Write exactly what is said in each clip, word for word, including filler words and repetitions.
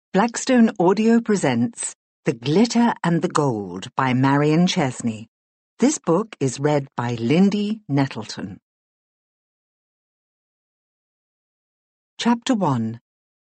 Blackstone Audio presents The Glitter and the Gold by Marion Chesney. This book is read by Lindy Nettleton. Chapter one.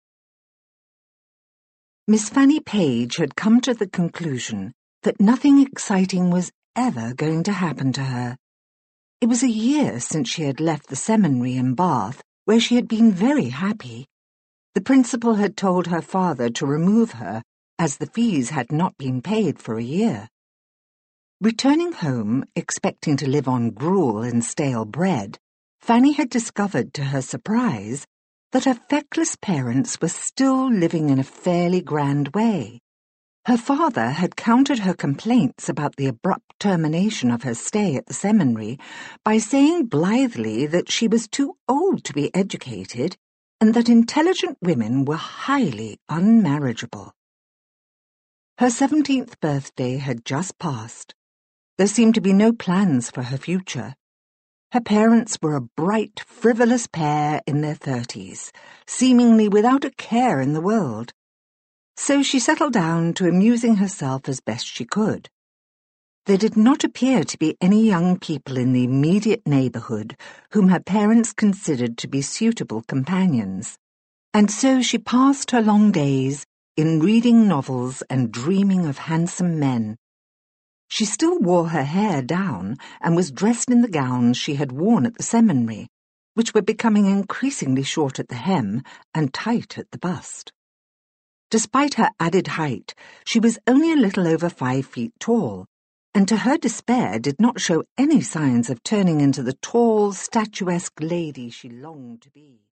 Miss Fanny Page had come to the conclusion that nothing exciting was ever going to happen to her. It was a year since she had left the seminary in Bath, where she had been very happy. The principal had told her father to remove her, as the fees had not been paid for a year. Returning home, expecting to live on gruel and stale bread, Fanny had discovered to her surprise that her feckless parents were still living in a fairly grand way. Her father had countered her complaints about the abrupt termination of her stay at the seminary by saying blithely that she was too old to be educated and that intelligent women were highly unmarriageable. Her seventeenth birthday had just passed. There seemed to be no plans for her future. Her parents were a bright, frivolous pair in their thirties, seemingly without a care in the world. So she settled down to amusing herself as best she could. There did not appear to be any young people in the immediate neighbourhood whom her parents considered to be suitable companions, and so she passed her long days in reading novels and dreaming of handsome men. She still wore her hair down and was dressed in the gowns she had worn at the seminary, which were becoming increasingly short at the hem and tight at the bust. Despite her added height, she was only a little over five feet tall, and to her despair did not show any signs of turning into the tall, statuesque lady she longed to be.